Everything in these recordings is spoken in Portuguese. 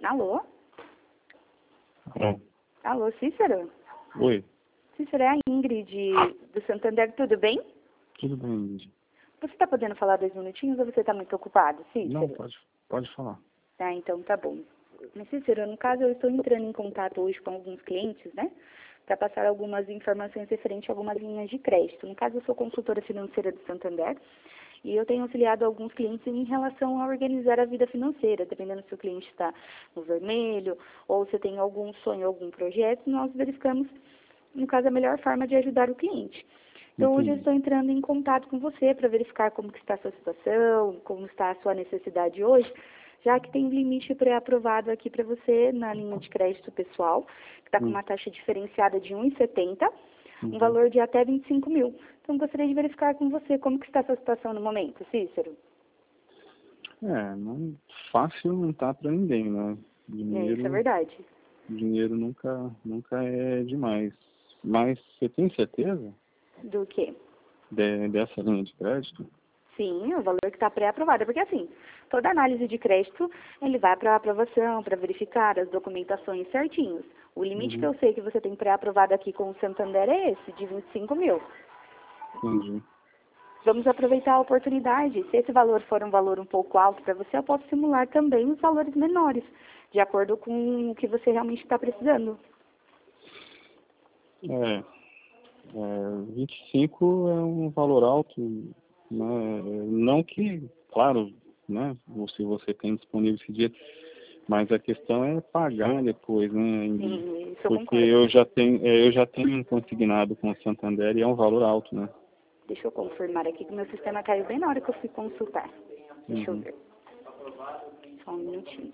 Alô? É. Alô, Cícero? Oi, Cícero, é a Ingrid do Santander, tudo bem? tudo bem, Ingrid? Você está podendo falar 2 minutinhos ou você está muito ocupado, Cícero? Não, pode falar. Ah, então tá bom. Mas, Cícero, no caso, eu estou entrando em contato hoje com alguns clientes, né? Para passar algumas informações referentes a algumas linhas de crédito. No caso, eu sou consultora financeira do Santander e eu tenho auxiliado alguns clientes em relação a organizar a vida financeira. Dependendo se o cliente está no vermelho ou se tem algum sonho, algum projeto, nós verificamos, no caso, a melhor forma de ajudar o cliente. Então, hoje eu estou entrando em contato com você para verificar como que está a sua situação, como está a sua necessidade hoje, já que tem limite pré-aprovado aqui para você na linha de crédito pessoal, que está com uma taxa diferenciada de 1,70, um valor de até 25 mil. Então, gostaria de verificar com você como que está a sua situação no momento, Cícero. Não, fácil não tá para ninguém, né? Isso é verdade. Dinheiro nunca é demais. Mas você tem certeza Do quê? dessa linha de crédito? Sim, o valor que está pré-aprovado. Porque, assim, toda análise de crédito, ele vai para a aprovação, para verificar as documentações certinhos. O limite que eu sei que você tem pré-aprovado aqui com o Santander é esse, de 25 mil. Entendi. Vamos aproveitar a oportunidade. Se esse valor for um valor um pouco alto para você, eu posso simular também os valores menores, de acordo com o que você realmente está precisando. 25 é um valor alto, né? Não que, claro, né? Se você tem disponível esse dia, mas a questão é pagar depois, né? Sim, isso eu Porque concordo. eu já tenho consignado com o Santander e é um valor alto, né? Deixa eu confirmar aqui que meu sistema caiu bem na hora que eu fui consultar. Deixa eu ver. Só um minutinho.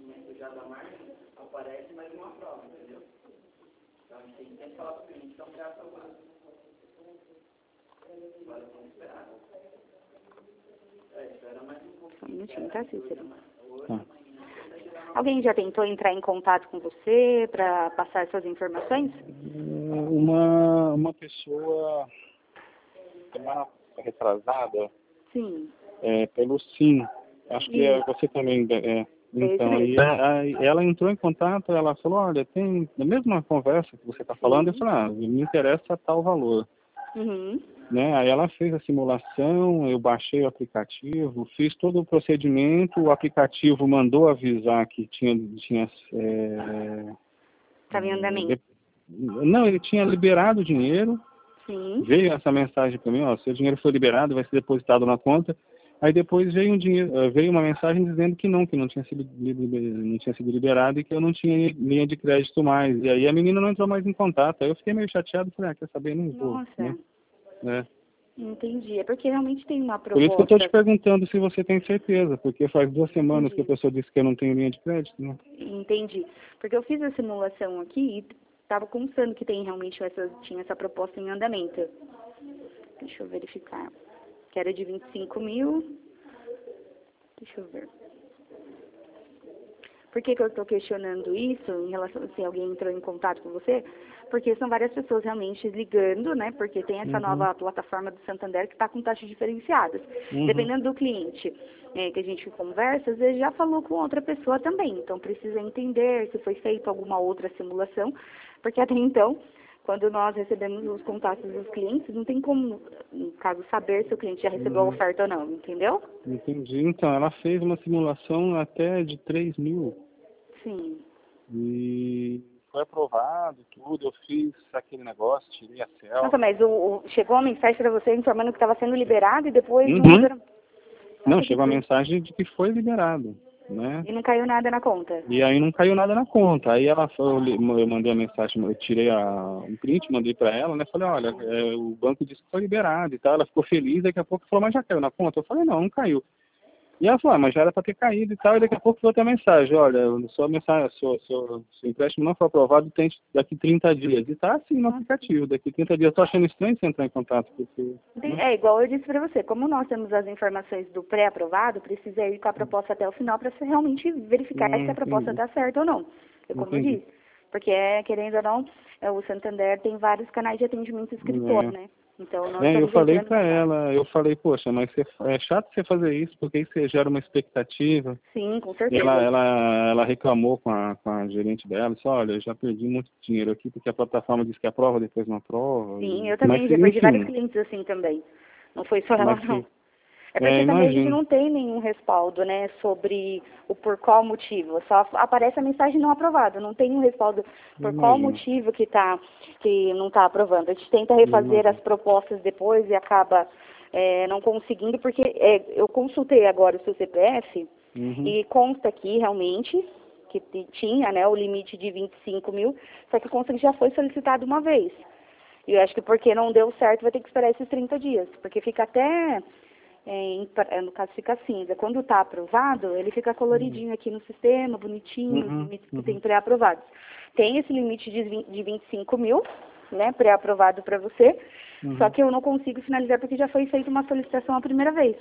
Só um minutinho, tá, Cícero? Tá. Alguém já tentou entrar em contato com você para passar suas informações? Uma pessoa semana retrasada, Sim. pelo SIM, acho que Isso. você também então, esse mesmo. aí ela entrou em contato, ela falou, olha, tem a mesma conversa que você está falando, eu falei, me interessa tal valor. Uhum. Né? Aí ela fez a simulação, eu baixei o aplicativo, fiz todo o procedimento, o aplicativo mandou avisar que tinha Estava em andamento. não, ele tinha liberado o dinheiro, Sim. veio essa mensagem para mim, ó, seu dinheiro foi liberado, vai ser depositado na conta. Aí depois veio uma mensagem dizendo que não tinha sido liberado e que eu não tinha linha de crédito mais. E aí a menina não entrou mais em contato. Aí eu fiquei meio chateado, falei, quer saber, não vou. Nossa. Né? Entendi. É porque realmente tem uma Por isso que eu estou te proposta. perguntando se você tem certeza, porque faz 2 semanas que a Entendi. pessoa disse que eu não tenho linha de crédito, né? Entendi. Porque eu fiz a simulação aqui e estava constando que tinha essa proposta em andamento. Deixa eu verificar. Que era de 25 mil. Deixa eu ver. Por que eu estou questionando isso em relação a se alguém entrou em contato com você? Porque são várias pessoas realmente ligando, né? Porque tem essa nova plataforma do Santander que está com taxas diferenciadas. Dependendo do cliente que a gente conversa, às vezes já falou com outra pessoa também. Então precisa entender se foi feita alguma outra simulação, porque até então, quando nós recebemos os contatos dos clientes, não tem como, no caso, saber se o cliente já recebeu a oferta ou não, entendeu? Entendi. Então, ela fez uma simulação até de 3 mil. Sim. E foi aprovado tudo, eu fiz aquele negócio, tirei a Nossa, selfie. mas chegou a mensagem para você informando que estava sendo liberado e depois não liberou. Não, Nossa, chegou a mensagem de que foi liberado, né? E não caiu nada na conta. E aí não caiu nada na conta. Aí ela falou, eu mandei a mensagem, eu tirei um print, mandei para ela, né? Falei, olha, o banco disse que foi liberado e tal. Ela ficou feliz, daqui a pouco falou, mas já caiu na conta? Eu falei, não caiu. E ela falou, mas já era para ter caído e tal, e daqui a pouco foi outra mensagem, olha, sua mensagem, seu empréstimo não foi aprovado, tem daqui 30 dias. E tá assim no aplicativo, daqui 30 dias. Eu tô achando estranho você entrar em contato, porque... É igual eu disse para você, como nós temos as informações do pré-aprovado, precisa ir com a proposta até o final para você realmente verificar se a proposta está certa ou não. Como eu disse. Porque, querendo ou não, o Santander tem vários canais de atendimento escritório, né? Então, não Eu estamos falei entrando pra na base. ela, poxa, mas é chato você fazer isso, porque aí você gera uma expectativa. Sim, com E certeza. ela reclamou com a gerente dela, disse, olha, eu já perdi muito dinheiro aqui, porque a plataforma diz que aprova, depois não aprova. Sim, eu Mas, também já perdi vários enfim, clientes assim também. Não foi só ela, mas não. É porque também a gente imagino. não tem nenhum respaldo, né, sobre o por qual motivo. Só aparece a mensagem não aprovada. Não tem um respaldo por qual Imagino, motivo que não está aprovando. A gente tenta refazer as imagino. propostas depois e acaba não conseguindo, porque eu consultei agora o seu CPF Uhum. e consta aqui realmente que tinha, né, o limite de 25 mil, só que consta que já foi solicitado uma vez. E eu acho que porque não deu certo vai ter que esperar esses 30 dias, porque fica até no caso fica cinza. Quando está aprovado, ele fica coloridinho aqui no sistema, bonitinho, os Uhum. limites que Uhum. tem pré-aprovados. Tem esse limite de 25 mil, né, pré-aprovado para você, só Uhum. que eu não consigo finalizar porque já foi feita uma solicitação a primeira vez.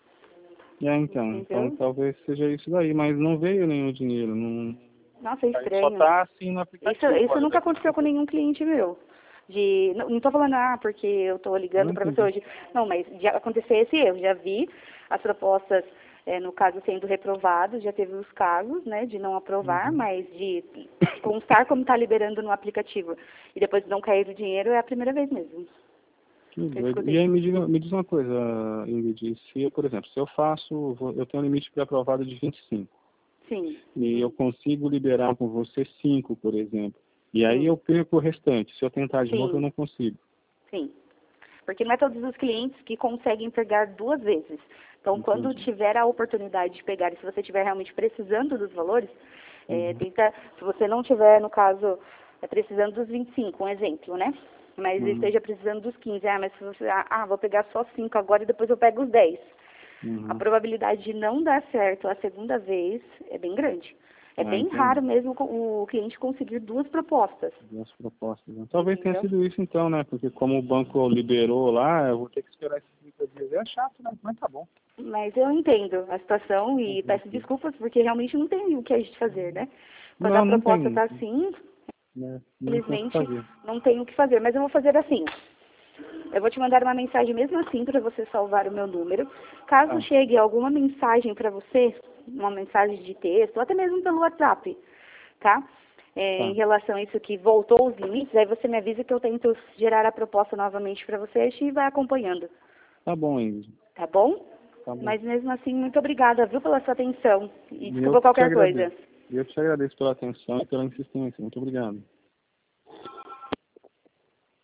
Então Entendeu? talvez seja isso daí, mas não veio nenhum dinheiro, não. Nossa, é Aí só estranho. tá assim no aplicativo, Isso olha, nunca daqui aconteceu com nenhum cliente meu. Não estou falando, porque eu estou não ligando para você entendi. hoje. Não, mas já aconteceu esse erro. Já vi as propostas, no caso, sendo reprovadas. Já teve os casos, né, de não aprovar, Uhum. mas de constar como está liberando no aplicativo. E depois não cair o dinheiro é a primeira vez mesmo. Que Eu doido. E escutei. aí me diz uma coisa, Ingrid, se eu, por exemplo, se eu eu tenho um limite pré-aprovado de 25 Sim, e eu consigo liberar com você 5, por exemplo, e aí sim, eu perco o restante, se eu tentar de novo eu sim, não consigo. sim. Porque não é todos os clientes que conseguem pegar duas vezes. Então, quando Entendi. tiver a oportunidade de pegar, e se você estiver realmente precisando dos valores, Uhum. tenta, se você não tiver, no caso, precisando dos 25, um exemplo, né? Mas Uhum. esteja precisando dos 15, mas se você, vou pegar só 5 agora e depois eu pego os 10. A Uhum. probabilidade de não dar certo a segunda vez é bem grande. É Ah, bem raro entendi. mesmo o cliente conseguir duas propostas, Duas propostas, né? Talvez tenha entendeu? sido isso então, né? Porque como o banco liberou lá, eu vou ter que esperar esses 30 dias. É chato, né? Mas tá bom. Mas eu entendo a situação e peço Uhum. desculpas porque realmente não tem o que a gente fazer, né? Quando a Não, não proposta tem, está assim, né? Não tem o que infelizmente fazer. não tem o que fazer. Mas eu vou fazer assim. Eu vou te mandar uma mensagem mesmo assim para você salvar o meu número. Caso Ah, chegue alguma mensagem para você, uma mensagem de texto, ou até mesmo pelo WhatsApp, tá? Em tá. relação a isso que voltou os limites, aí você me avisa que eu tento gerar a proposta novamente para você e vai acompanhando, Tá bom, Ingrid. tá bom? Tá bom. Mas mesmo assim, muito obrigada, viu, pela sua atenção. E Eu desculpa que te qualquer coisa. agradeço. Eu te agradeço pela atenção e pela insistência. Muito obrigado.